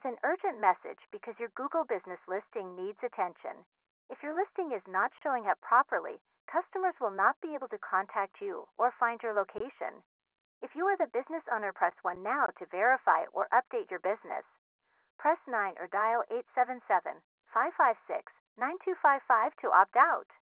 with an urgent message because your Google business listing needs attention. If your listing is not showing up properly, customers will not be able to contact you or find your location. If you are the business owner, press 1 now to verify or update your business. Press 9 or dial 877 556 9255 to opt out.